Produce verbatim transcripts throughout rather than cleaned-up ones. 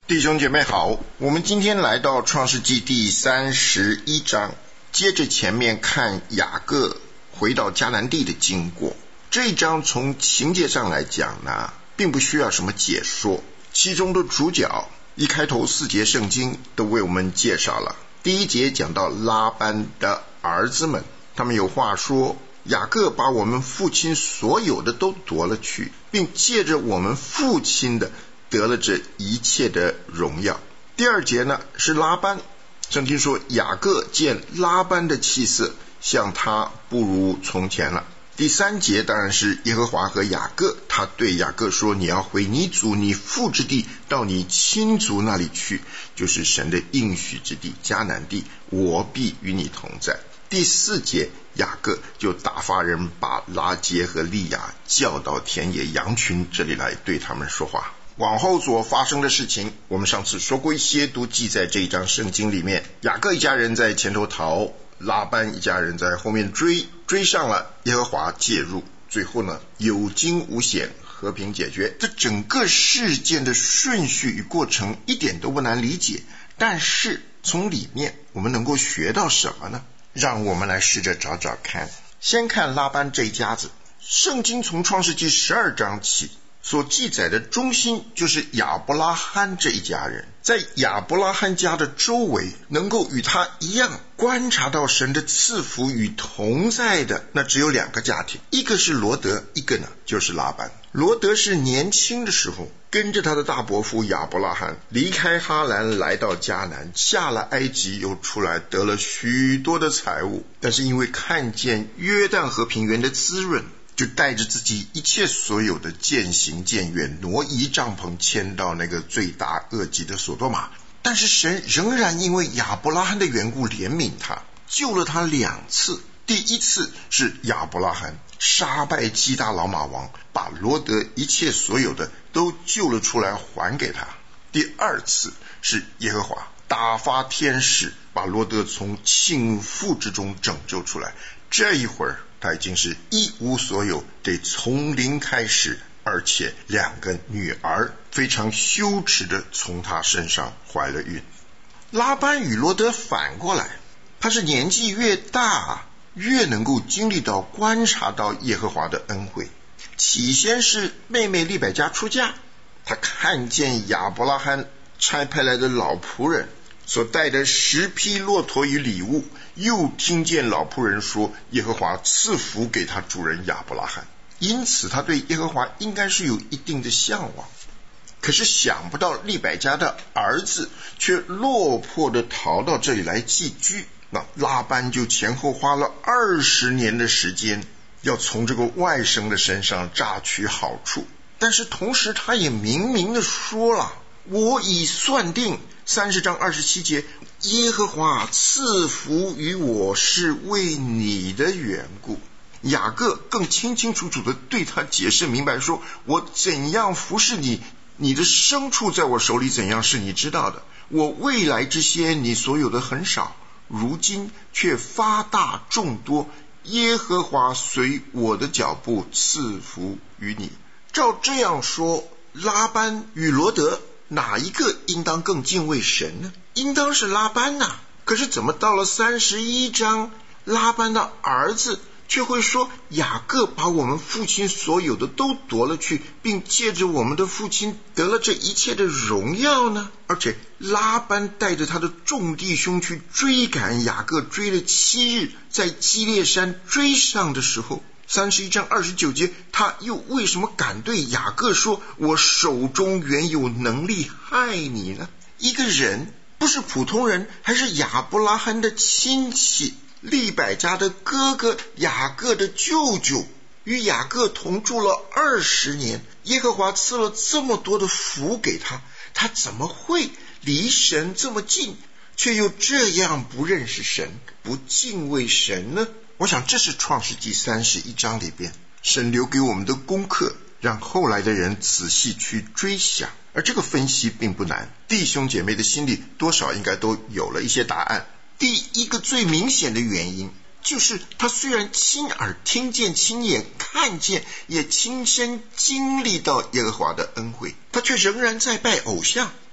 弟兄姐妹好，我们今天来到创世纪第三十一章，接着前面看雅各回到迦南地的经过。这一章从情节上来讲呢，并不需要什么解说，其中的主角一开头四节圣经都为我们介绍了。第一节讲到拉班的儿子们，他们有话说，雅各把我们父亲所有的都夺了去，并借着我们父亲的得了这一切的荣耀。第二节呢是拉班，圣经说雅各见拉班的气色像他不如从前了。第三节当然是耶和华和雅各，他对雅各说，你要回你祖你父之地，到你亲族那里去，就是神的应许之地迦南地，我必与你同在。第四节雅各就打发人把拉结和利亚叫到田野羊群这里来，对他们说话。往后所发生的事情，我们上次说过一些，都记在这一章圣经里面。雅各一家人在前头逃，拉班一家人在后面追，追上了，耶和华介入，最后呢有惊无险，和平解决。这整个事件的顺序与过程一点都不难理解，但是从里面我们能够学到什么呢？让我们来试着找找看。先看拉班这一家子，圣经从创世纪十二章起所记载的中心就是亚伯拉罕这一家人。在亚伯拉罕家的周围，能够与他一样观察到神的赐福与同在的，那只有两个家庭，一个是罗德，一个呢就是拉班。罗德是年轻的时候跟着他的大伯父亚伯拉罕离开哈兰，来到迦南，下了埃及，又出来得了许多的财物，但是因为看见约旦河平原的滋润，就带着自己一切所有的渐行渐远，挪移帐篷，迁到那个罪大恶极的所多玛。但是神仍然因为亚伯拉罕的缘故怜悯他，救了他两次。第一次是亚伯拉罕杀败基大老马王，把罗德一切所有的都救了出来还给他。第二次是耶和华打发天使把罗德从倾覆之中拯救出来。这一会儿他已经是一无所有，得从零开始，而且两个女儿非常羞耻的从他身上怀了孕。拉班与罗德反过来，他是年纪越大越能够经历到观察到耶和华的恩惠。起先是妹妹利百加出嫁，他看见亚伯拉罕差派来的老仆人所带的十匹骆驼与礼物，又听见老仆人说耶和华赐福给他主人亚伯拉罕，因此他对耶和华应该是有一定的向往。可是想不到利百加的儿子却落魄的逃到这里来寄居，那拉班就前后花了二十年的时间，要从这个外甥的身上榨取好处。但是同时他也明明的说了，我已算定，三十章二十七节，耶和华赐福于我是为你的缘故。雅各更清清楚楚的对他解释明白说，我怎样服侍你，你的牲畜在我手里怎样是你知道的，我未来之些你所有的很少，如今却发大众多，耶和华随我的脚步赐福于你。照这样说，拉班与罗德哪一个应当更敬畏神呢？应当是拉班啊。可是怎么到了三十一章，拉班的儿子却会说，雅各把我们父亲所有的都夺了去，并借着我们的父亲得了这一切的荣耀呢？而且拉班带着他的众弟兄去追赶雅各，追了七日，在基列山追上的时候，三十一章二十九节，他又为什么敢对雅各说，我手中原有能力害你呢？一个人不是普通人，还是亚伯拉罕的亲戚，利百加的哥哥，雅各的舅舅，与雅各同住了二十年，耶和华赐了这么多的福给他，他怎么会离神这么近，却又这样不认识神，不敬畏神呢？我想这是创世纪三十一章里边神留给我们的功课，让后来的人仔细去追想。而这个分析并不难，弟兄姐妹的心里多少应该都有了一些答案。第一个最明显的原因，就是他虽然亲耳听见、亲眼看见，也亲身经历到耶和华的恩惠，他却仍然在拜偶像。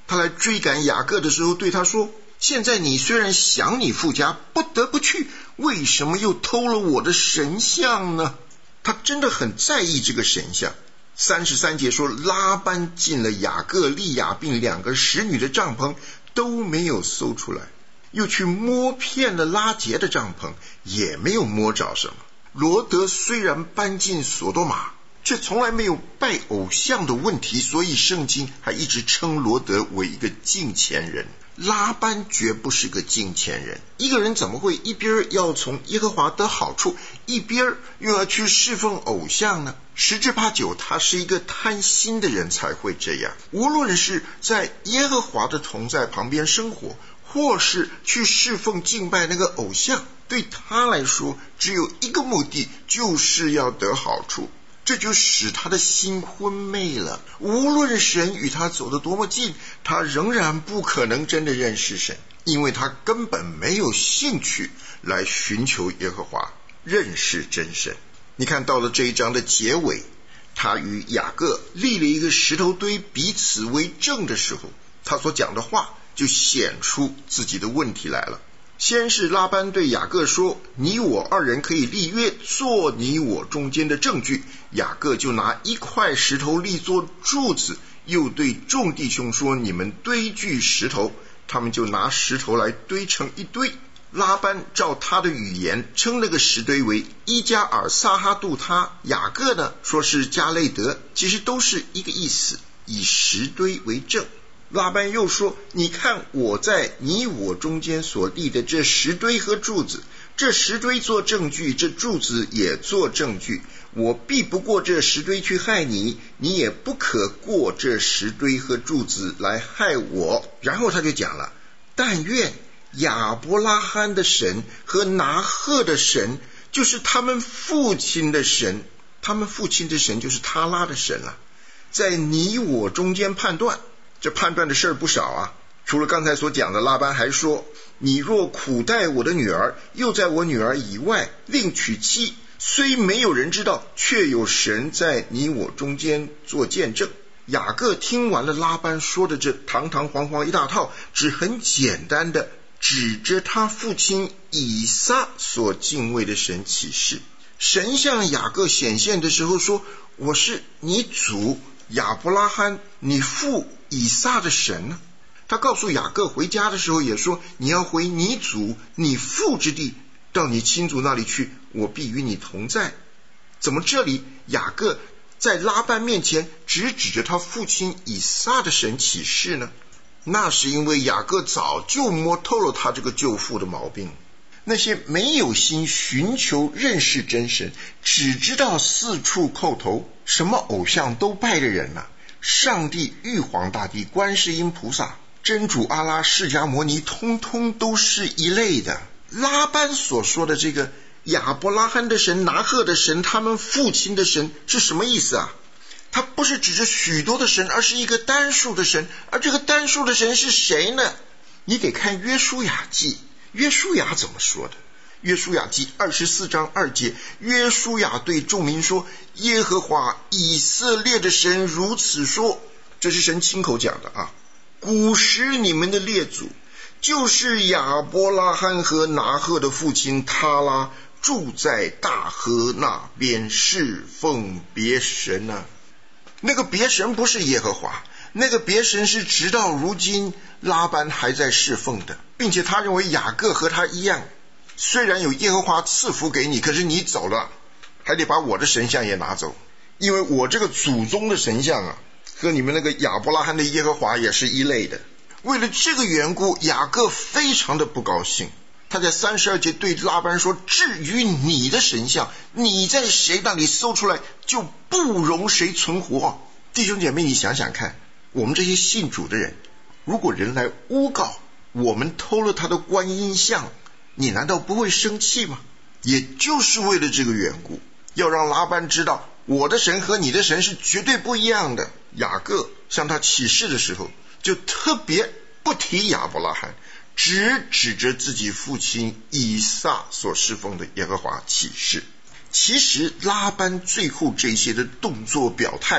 他来追赶雅各的时候对他说，现在你虽然想你父家，不得不去，为什么又偷了我的神像呢？他真的很在意这个神像。三十三节说，拉班进了雅各、利亚并两个使女的帐篷，都没有搜出来，又去摸遍了拉结的帐篷，也没有摸着什么。罗德虽然搬进索多玛，却从来没有拜偶像的问题，所以圣经还一直称罗德为一个敬虔人。拉班绝不是个敬虔人，一个人怎么会一边要从耶和华得好处，一边又要去侍奉偶像呢？十之八九他是一个贪心的人才会这样。无论是在耶和华的同在旁边生活，或是去侍奉敬拜那个偶像，对他来说只有一个目的，就是要得好处。这就使他的心昏昧了，无论神与他走得多么近，他仍然不可能真的认识神，因为他根本没有兴趣来寻求耶和华，认识真神。你看到了这一章的结尾，他与雅各立了一个石头堆，彼此为证的时候，他所讲的话就显出自己的问题来了。先是拉班对雅各说，你我二人可以立约，做你我中间的证据。雅各就拿一块石头立作柱子，又对众弟兄说，你们堆聚石头，他们就拿石头来堆成一堆。拉班照他的语言称那个石堆为伊加尔撒哈杜他，雅各呢说是加累德，其实都是一个意思，以石堆为证。拉班又说，你看我在你我中间所立的这石堆和柱子，这石堆做证据，这柱子也做证据，我必不过这石堆去害你，你也不可过这石堆和柱子来害我。然后他就讲了，但愿亚伯拉罕的神和拿鹤的神，就是他们父亲的神，他们父亲的神就是他拉的神了，在你我中间判断。这判断的事儿不少啊，除了刚才所讲的，拉班还说，你若苦待我的女儿，又在我女儿以外另娶妻，虽没有人知道，却有神在你我中间做见证。雅各听完了拉班说的这堂堂皇皇一大套，只很简单的指着他父亲以撒所敬畏的神起誓。神向雅各显现的时候说，我是你祖亚伯拉罕你父以撒的神呢。他告诉雅各回家的时候也说，你要回你祖你父之地，到你亲族那里去，我必与你同在。怎么这里雅各在拉班面前只指着他父亲以撒的神起誓呢？那是因为雅各早就摸透了他这个舅父的毛病。那些没有心寻求认识真神，只知道四处叩头，什么偶像都拜的人啊，上帝、玉皇大帝、观世音菩萨、真主阿拉、释迦摩尼，通通都是一类的。拉班所说的这个亚伯拉罕的神、拿鹤的神、他们父亲的神是什么意思啊？他不是指着许多的神，而是一个单数的神。而这个单数的神是谁呢？你得看约书亚记，约书亚怎么说的？约书亚记二十四章二节，约书亚对众民说，耶和华以色列的神如此说，这是神亲口讲的啊。古时你们的列祖就是亚伯拉罕和拿鹤的父亲他拉，住在大河那边侍奉别神啊。那个别神不是耶和华，那个别神是直到如今拉班还在侍奉的，并且他认为雅各和他一样，虽然有耶和华赐福给你，可是你走了还得把我的神像也拿走，因为我这个祖宗的神像啊，和你们那个亚伯拉罕的耶和华也是一类的。为了这个缘故，雅各非常的不高兴。他在三十二节对拉班说，至于你的神像，你在谁那里搜出来，就不容谁存活。弟兄姐妹，你想想看，我们这些信主的人，如果人来诬告我们偷了他的观音像，你难道不会生气吗？也就是为了这个缘故，要让拉班知道我的神和你的神是绝对不一样的。雅各向他起誓的时候，就特别不提亚伯拉罕，只指着自己父亲以撒所侍奉的耶和华起誓。其实拉班最后这些的动作表态呀、啊，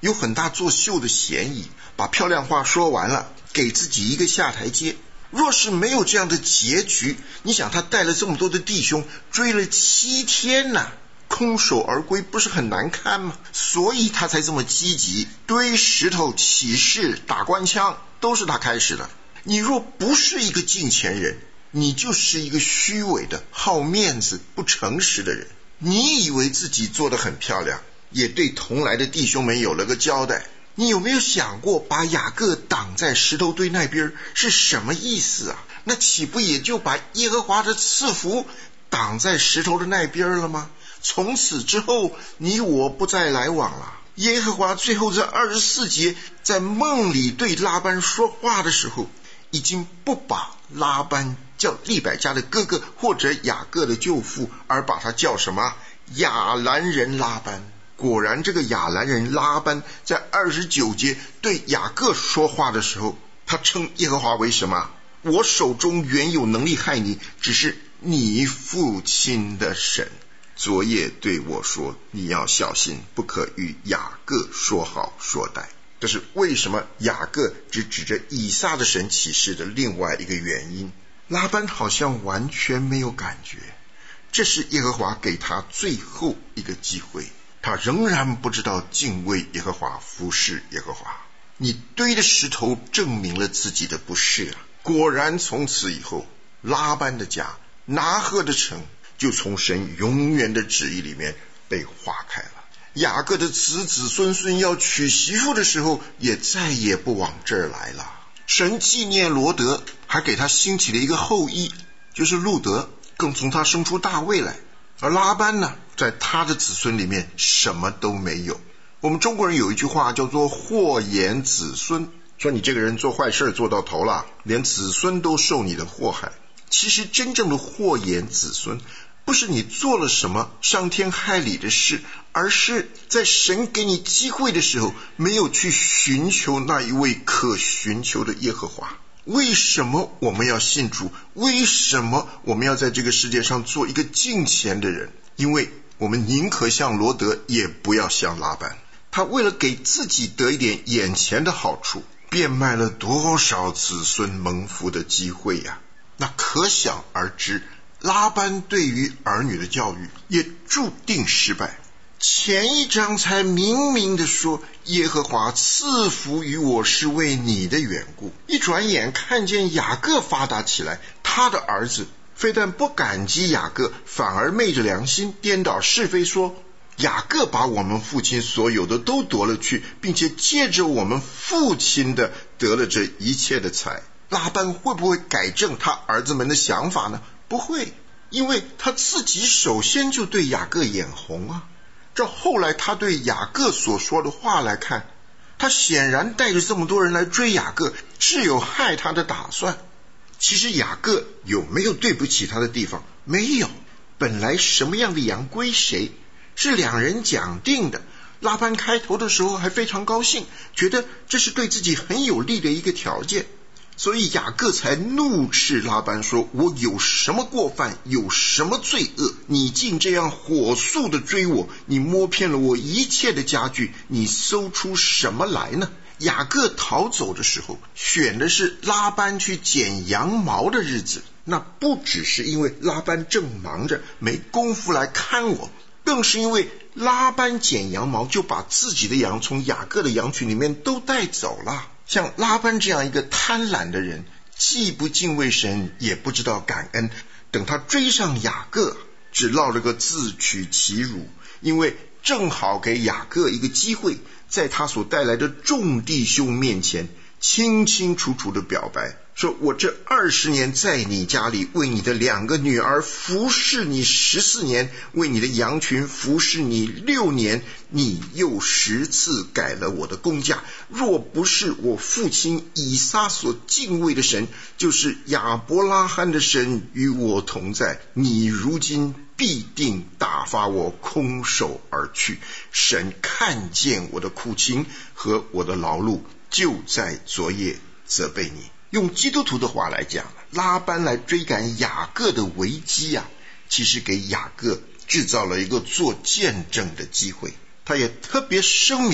有很大作秀的嫌疑，把漂亮话说完了，给自己一个下台阶。若是没有这样的结局，你想他带了这么多的弟兄追了七天呢，空手而归不是很难堪吗？所以他才这么积极，堆石头起事打官腔都是他开始的。你若不是一个敬虔人，你就是一个虚伪的好面子不诚实的人。你以为自己做得很漂亮，也对同来的弟兄们有了个交代，你有没有想过把雅各挡在石头堆那边是什么意思啊？那岂不也就把耶和华的赐福挡在石头的那边了吗？从此之后你我不再来往了。耶和华最后在二十四节在梦里对拉班说话的时候，已经不把拉班叫利百加的哥哥或者雅各的舅父，而把他叫什么亚兰人拉班。果然这个亚兰人拉班在二十九节对雅各说话的时候，他称耶和华为什么？我手中原有能力害你，只是你父亲的神昨夜对我说，你要小心，不可与雅各说好说歹。这是为什么雅各只指着以撒的神起誓的另外一个原因。拉班好像完全没有感觉，这是耶和华给他最后一个机会，他仍然不知道敬畏耶和华，服侍耶和华。你堆的石头证明了自己的不是啊！果然从此以后，拉班的家拿鹤的城就从神永远的旨意里面被划开了。雅各的子子孙孙要娶媳妇的时候，也再也不往这儿来了。神纪念罗德，还给他兴起了一个后裔，就是路德，更从他生出大卫来。而拉班呢，在他的子孙里面什么都没有。我们中国人有一句话叫做祸延子孙，说你这个人做坏事做到头了，连子孙都受你的祸害。其实真正的祸延子孙，不是你做了什么伤天害理的事，而是在神给你机会的时候，没有去寻求那一位可寻求的耶和华。为什么我们要信主？为什么我们要在这个世界上做一个敬虔的人？因为我们宁可像罗德，也不要像拉班。他为了给自己得一点眼前的好处，变卖了多少子孙蒙福的机会呀、啊！那可想而知，拉班对于儿女的教育也注定失败。前一章才明明的说，耶和华赐福于我是为你的缘故，一转眼看见雅各发达起来，他的儿子非但不感激雅各，反而昧着良心颠倒是非，说雅各把我们父亲所有的都夺了去，并且借着我们父亲的得了这一切的财。拉班会不会改正他儿子们的想法呢？不会，因为他自己首先就对雅各眼红啊。这后来他对雅各所说的话来看，他显然带着这么多人来追雅各，是有害他的打算。其实雅各有没有对不起他的地方？没有，本来什么样的羊归谁是两人讲定的。拉班开头的时候还非常高兴，觉得这是对自己很有利的一个条件，所以雅各才怒斥拉班说，我有什么过犯，有什么罪恶，你竟这样火速的追我，你摸遍了我一切的家具，你搜出什么来呢？雅各逃走的时候选的是拉班去剪羊毛的日子，那不只是因为拉班正忙着没功夫来看我，更是因为拉班剪羊毛就把自己的羊从雅各的羊群里面都带走了。像拉班这样一个贪婪的人，既不敬畏神，也不知道感恩，等他追上雅各，只落了个自取其辱。因为正好给雅各一个机会，在他所带来的众弟兄面前清清楚楚的表白，说我这二十年在你家里，为你的两个女儿服侍你十四年，为你的羊群服侍你六年，你又十次改了我的工价。若不是我父亲以撒所敬畏的神，就是亚伯拉罕的神与我同在，你如今必定打发我空手而去。神看见我的苦情和我的劳碌，就在昨夜责备你。用基督徒的话来讲，拉班来追赶雅各的危机啊，其实给雅各制造了一个做见证的机会。他也特别声明了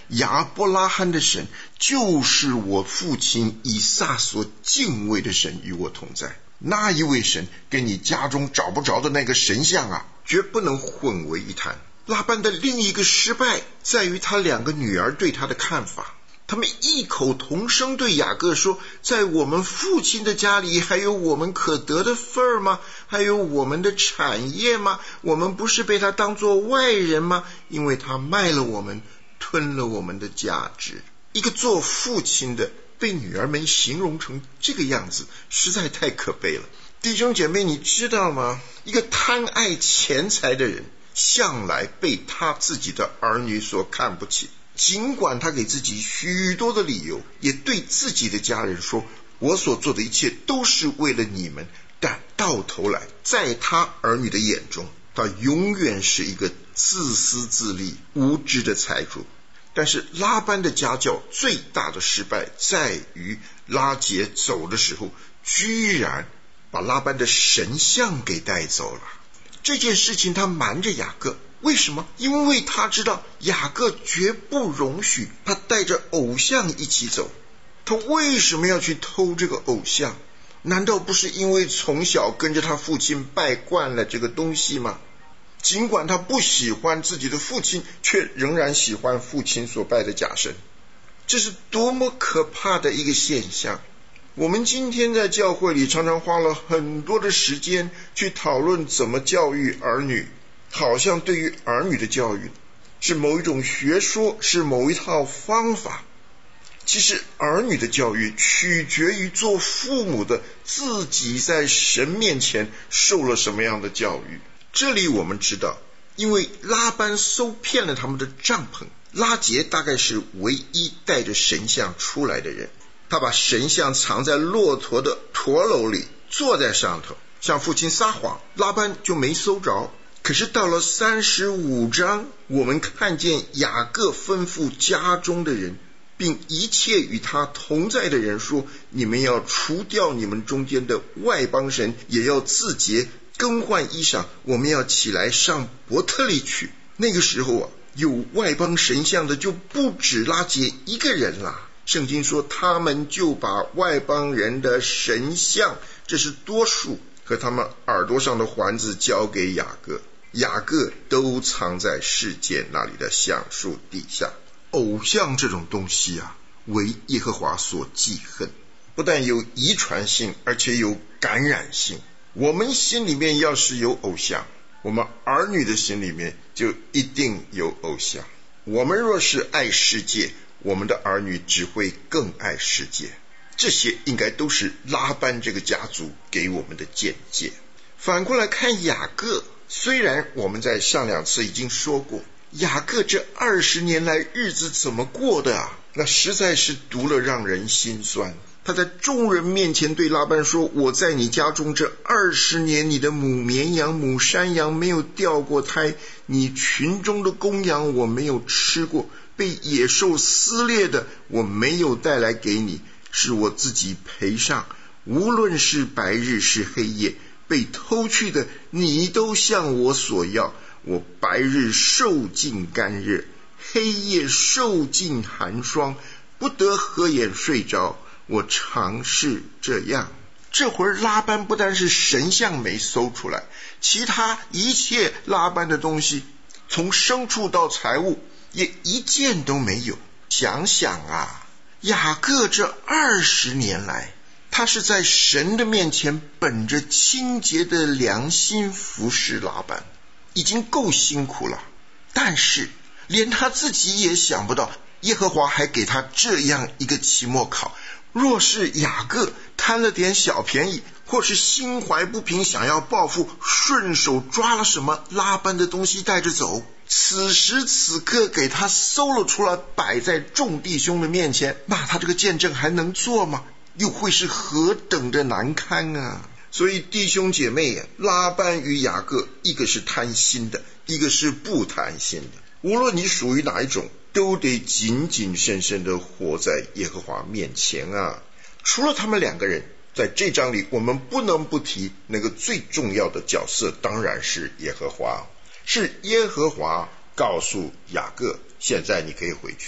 亚伯拉罕的神就是我父亲以撒所敬畏的神与我同在。那一位神跟你家中找不着的那个神像啊，绝不能混为一谈。拉班的另一个失败在于他两个女儿对他的看法。他们异口同声对雅各说，在我们父亲的家里还有我们可得的份儿吗？还有我们的产业吗？我们不是被他当作外人吗？因为他卖了我们，吞了我们的价值。一个做父亲的被女儿们形容成这个样子，实在太可悲了。弟兄姐妹，你知道吗？一个贪爱钱财的人向来被他自己的儿女所看不起，尽管他给自己许多的理由，也对自己的家人说，我所做的一切都是为了你们，但到头来在他儿女的眼中，他永远是一个自私自利无知的财主。但是拉班的家教最大的失败在于，拉结走的时候居然把拉班的神像给带走了。这件事情他瞒着雅各，为什么？因为他知道雅各绝不容许他带着偶像一起走。他为什么要去偷这个偶像？难道不是因为从小跟着他父亲拜惯了这个东西吗？尽管他不喜欢自己的父亲，却仍然喜欢父亲所拜的假神。这是多么可怕的一个现象。我们今天在教会里常常花了很多的时间去讨论怎么教育儿女，好像对于儿女的教育是某一种学说，是某一套方法。其实儿女的教育取决于做父母的自己在神面前受了什么样的教育。这里我们知道，因为拉班搜骗了他们的帐篷，拉结大概是唯一带着神像出来的人。他把神像藏在骆驼的驼篓里，坐在上头，向父亲撒谎，拉班就没搜着。可是到了三十五章，我们看见雅各吩咐家中的人，并一切与他同在的人说，你们要除掉你们中间的外邦神，也要自洁，更换衣裳，我们要起来上伯特利去。那个时候啊，有外邦神像的就不止拉结一个人啦。圣经说他们就把外邦人的神像，这是多数，和他们耳朵上的环子交给雅各，雅各都藏在世界那里的橡树底下。偶像这种东西啊，为耶和华所忌恨，不但有遗传性，而且有感染性。我们心里面要是有偶像，我们儿女的心里面就一定有偶像。我们若是爱世界，我们的儿女只会更爱世界。这些应该都是拉班这个家族给我们的见解。反过来看雅各，虽然我们在上两次已经说过，雅各这二十年来日子怎么过的啊？那实在是读了让人心酸。他在众人面前对拉班说，我在你家中这二十年，你的母绵羊母山羊没有掉过胎，你群中的公羊我没有吃过，被野兽撕裂的我没有带来给你，是我自己赔上。无论是白日是黑夜，被偷去的你都向我索要。我白日受尽干热，黑夜受尽寒霜，不得合眼睡着，我常是这样。这会儿拉班不但是神像没搜出来，其他一切拉班的东西，从牲畜到财物，也一件都没有。想想啊，雅各这二十年来，他是在神的面前本着清洁的良心服侍拉班，已经够辛苦了。但是连他自己也想不到，耶和华还给他这样一个期末考。若是雅各贪了点小便宜，或是心怀不平想要报复，顺手抓了什么拉班的东西带着走，此时此刻给他搜了出来，摆在众弟兄的面前，那他这个见证还能做吗？又会是何等的难堪啊！所以弟兄姐妹啊，拉班与雅各，一个是贪心的，一个是不贪心的。无论你属于哪一种，都得谨谨慎慎的活在耶和华面前啊。除了他们两个人，在这章里我们不能不提那个最重要的角色，当然是耶和华。是耶和华告诉雅各，现在你可以回去，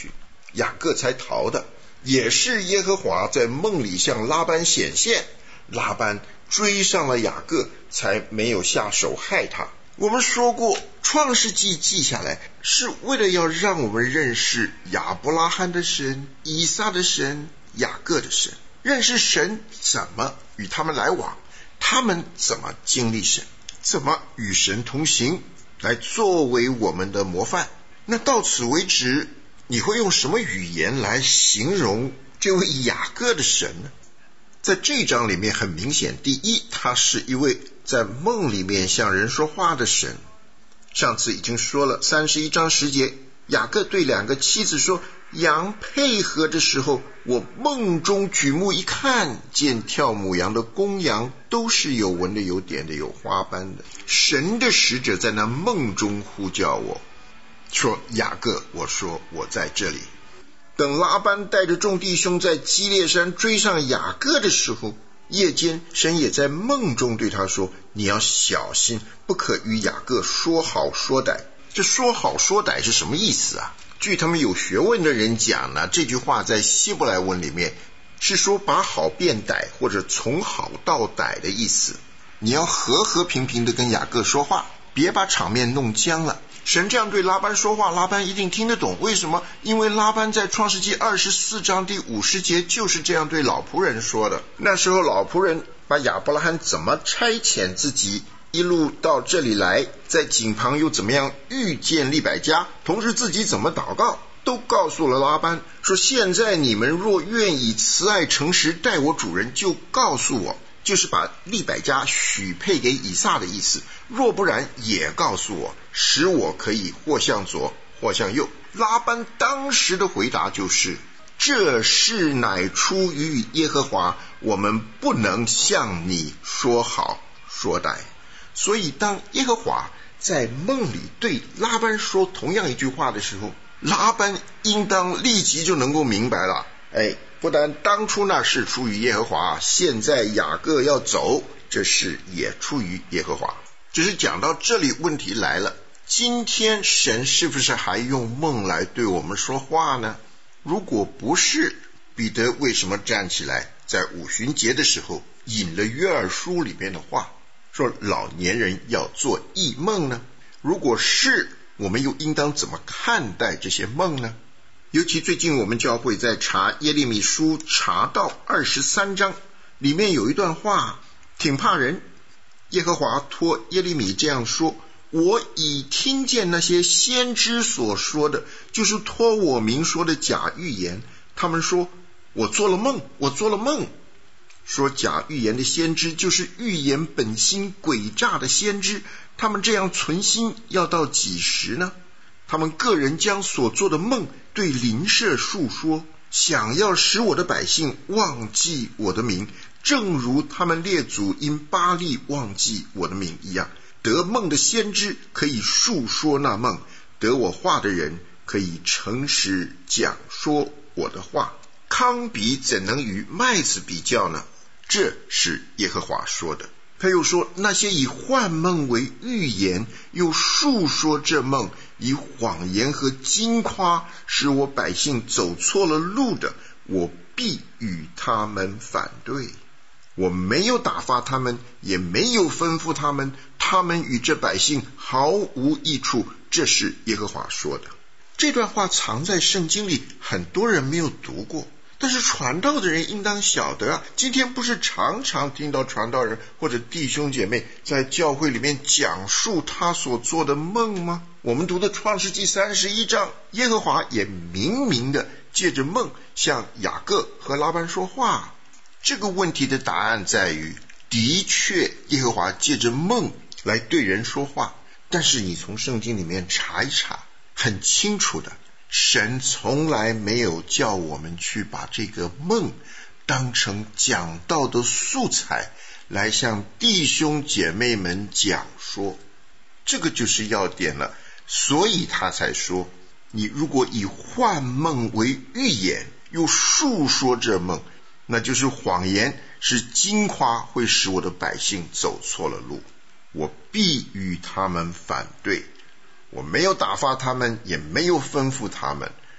雅各才逃的，也是耶和华在梦里向拉班显现，拉班追上了雅各，才没有下手害他。我们说过，创世纪记下来是为了要让我们认识亚伯拉罕的神、以撒的神、雅各的神，认识神怎么与他们来往，他们怎么经历神，怎么与神同行，来作为我们的模范。那到此为止，你会用什么语言来形容这位雅各的神呢？在这一章里面很明显，第一，他是一位在梦里面向人说话的神。上次已经说了，三十一章十节，雅各对两个妻子说，羊配合的时候，我梦中举目一看，见跳母羊的公羊都是有纹的、有点的、有花斑的。神的使者在那梦中呼叫我说，雅各，我说我在这里。等拉班带着众弟兄在基列山追上雅各的时候，夜间神也在梦中对他说，你要小心，不可与雅各说好说歹。这说好说歹是什么意思啊？据他们有学问的人讲呢，这句话在希伯来文里面是说把好变歹，或者从好到歹的意思。你要和和平平的跟雅各说话，别把场面弄僵了。神这样对拉班说话，拉班一定听得懂。为什么？因为拉班在创世纪二十四章第五十节就是这样对老仆人说的。那时候老仆人把亚伯拉罕怎么差遣自己一路到这里来，在井旁又怎么样遇见利百加，同时自己怎么祷告，都告诉了拉班，说现在你们若愿意慈爱诚实待我主人，就告诉我，就是把利百加许配给以撒的意思，若不然也告诉我，使我可以或向左或向右。拉班当时的回答就是，这事乃出于耶和华，我们不能向你说好说歹。所以当耶和华在梦里对拉班说同样一句话的时候，拉班应当立即就能够明白了，哎，不但当初那是出于耶和华，现在雅各要走，这事也出于耶和华。只是讲到这里，问题来了，今天神是不是还用梦来对我们说话呢？如果不是，彼得为什么站起来在五旬节的时候引了约珥书里面的话，说老年人要做异梦呢？如果是，我们又应当怎么看待这些梦呢？尤其最近我们教会在查耶利米书，查到二十三章，里面有一段话挺怕人。耶和华托耶利米这样说，我已听见那些先知所说的，就是托我名说的假预言。他们说我做了梦，我做了梦。说假预言的先知就是预言本心诡诈的先知，他们这样存心要到几时呢？他们个人将所做的梦对邻舍述说，想要使我的百姓忘记我的名，正如他们列祖因巴力忘记我的名一样。得梦的先知可以述说那梦，得我话的人可以诚实讲说我的话。糠比怎能与麦子比较呢？这是耶和华说的。他又说，那些以幻梦为预言，又述说这梦，以谎言和矜夸使我百姓走错了路的，我必与他们反对。我没有打发他们，也没有吩咐他们，他们与这百姓毫无益处。这是耶和华说的。这段话藏在圣经里，很多人没有读过，但是传道的人应当晓得啊。今天不是常常听到传道人或者弟兄姐妹在教会里面讲述他所做的梦吗？我们读的创世纪三十一章，耶和华也明明的借着梦向雅各和拉班说话。这个问题的答案在于，的确耶和华借着梦来对人说话，但是你从圣经里面查一查，很清楚的，神从来没有叫我们去把这个梦当成讲道的素材来向弟兄姐妹们讲说，这个就是要点了。所以他才说，你如果以幻梦为预言，又述说这梦，那就是谎言，是矜夸，会使我的百姓走错了路。我必与他们反对，我没有打发他们，也没有吩咐他们，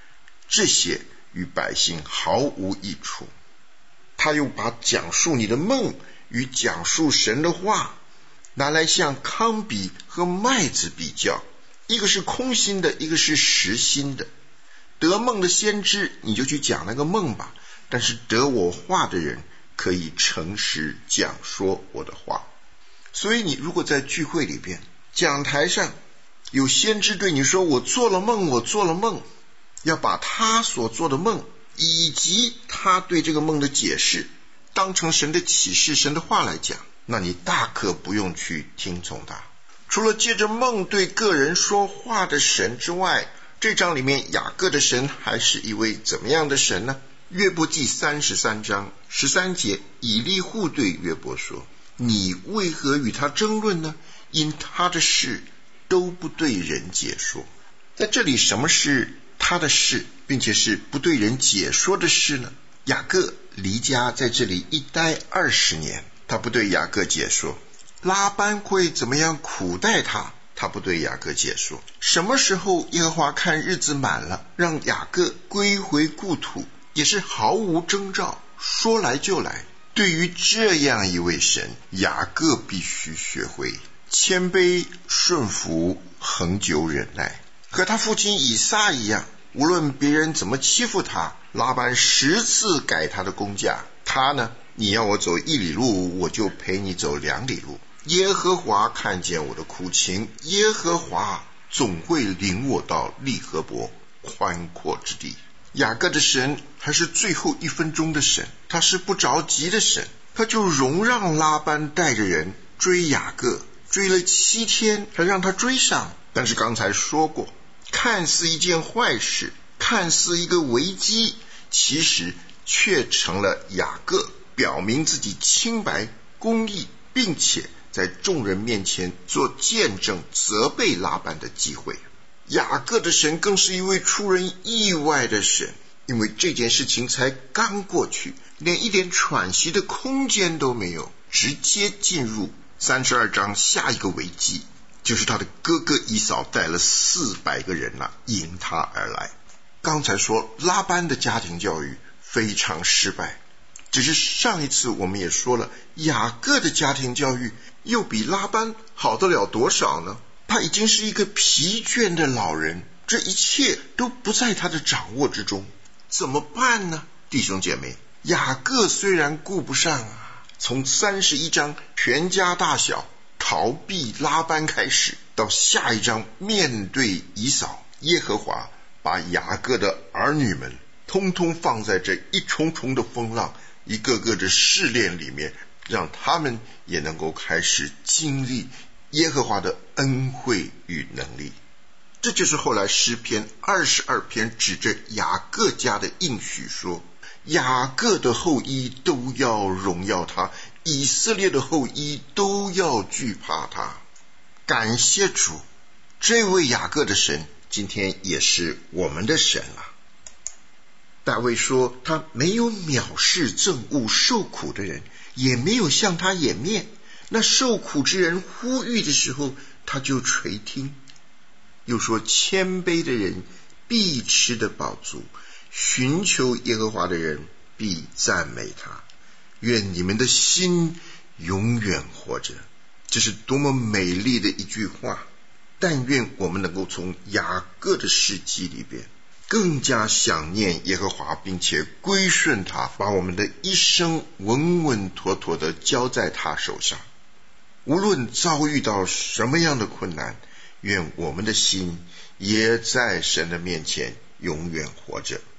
这些与百姓毫无益处。他又把讲述你的梦与讲述神的话拿来像糠比和麦子比较，一个是空心的，一个是实心的。得梦的先知，你就去讲那个梦吧，但是得我话的人可以诚实讲说我的话。所以你如果在聚会里边讲台上有先知对你说我做了梦，我做了梦，要把他所做的梦以及他对这个梦的解释当成神的启示，神的话来讲，那你大可不用去听从他。除了借着梦对个人说话的神之外，这章里面雅各的神还是一位怎么样的神呢？约伯记三十三章十三节，以利户对约伯说，你为何与他争论呢？因他的事都不对人解说。在这里什么是他的事，并且是不对人解说的事呢？雅各离家在这里一待二十年，他不对雅各解说。拉班会怎么样苦待他，他不对雅各解说。什么时候耶和华看日子满了，让雅各归回故土，也是毫无征兆，说来就来。对于这样一位神，雅各必须学会谦卑顺服，恒久忍耐，和他父亲以撒一样，无论别人怎么欺负他，拉班十次改他的工价，他呢，你要我走一里路，我就陪你走两里路。耶和华看见我的苦情，耶和华总会领我到利河伯宽阔之地。雅各的神还是最后一分钟的神，他是不着急的神，他就容让拉班带着人追雅各，追了七天才让他追上。但是刚才说过，看似一件坏事，看似一个危机，其实却成了雅各表明自己清白公义，并且在众人面前做见证责备拉班的机会。雅各的神更是一位出人意外的神，因为这件事情才刚过去，连一点喘息的空间都没有，直接进入三十二章下一个危机，就是他的哥哥以扫带了四百个人啊，迎他而来。刚才说拉班的家庭教育非常失败，只是上一次我们也说了，雅各的家庭教育又比拉班好得了多少呢？他已经是一个疲倦的老人，这一切都不在他的掌握之中，怎么办呢？弟兄姐妹，雅各虽然顾不上啊，从三十一章全家大小逃避拉班开始，到下一章面对以扫，耶和华把雅各的儿女们通通放在这一重重的风浪，一个个的试炼里面，让他们也能够开始经历耶和华的恩惠与能力。这就是后来诗篇二十二篇指着雅各家的应许说，雅各的后裔都要荣耀他，以色列的后裔都要惧怕他。感谢主，这位雅各的神今天也是我们的神了。大卫说他没有藐视憎恶受苦的人，也没有向他掩面，那受苦之人呼吁的时候他就垂听。又说谦卑的人必吃得饱足，寻求耶和华的人必赞美他。愿你们的心永远活着。这是多么美丽的一句话，但愿我们能够从雅各的事迹里边更加想念耶和华，并且归顺他，把我们的一生稳稳妥妥的交在他手上。无论遭遇到什么样的困难，愿我们的心也在神的面前永远活着。